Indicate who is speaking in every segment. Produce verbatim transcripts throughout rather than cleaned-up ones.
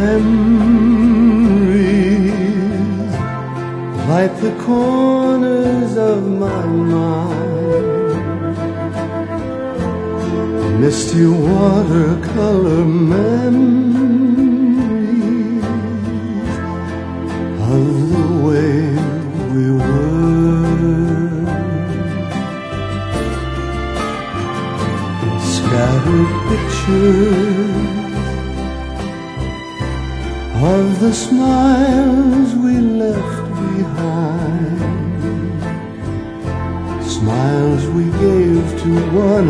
Speaker 1: Memories light the corners of my mind, misty watercolor memories of the way we were. Scattered pictures of the smiles we left behind, smiles we gave to one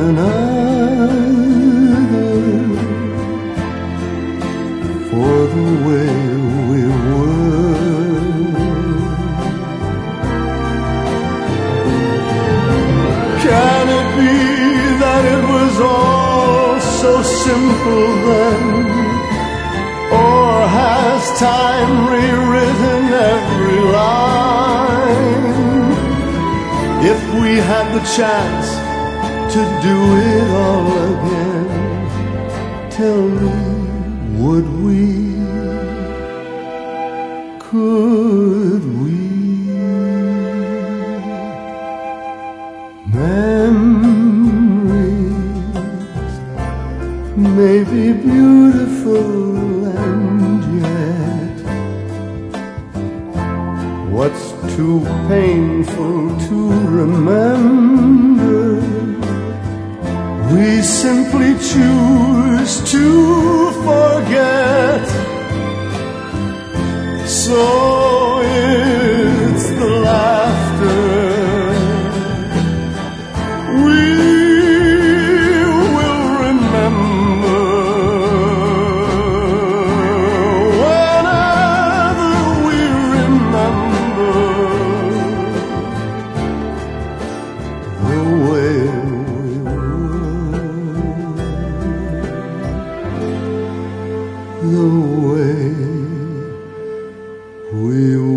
Speaker 1: another for the way we were. Can it be that it was all so simple then? Or has time rewritten every line? If we had the chance to do it all again, tell me, would we? Could we? Memories may be beautiful, and yet what's too painful to remember, we simply choose to forget. So it's the laughter we will remember whenever we remember the way we were, the way we were.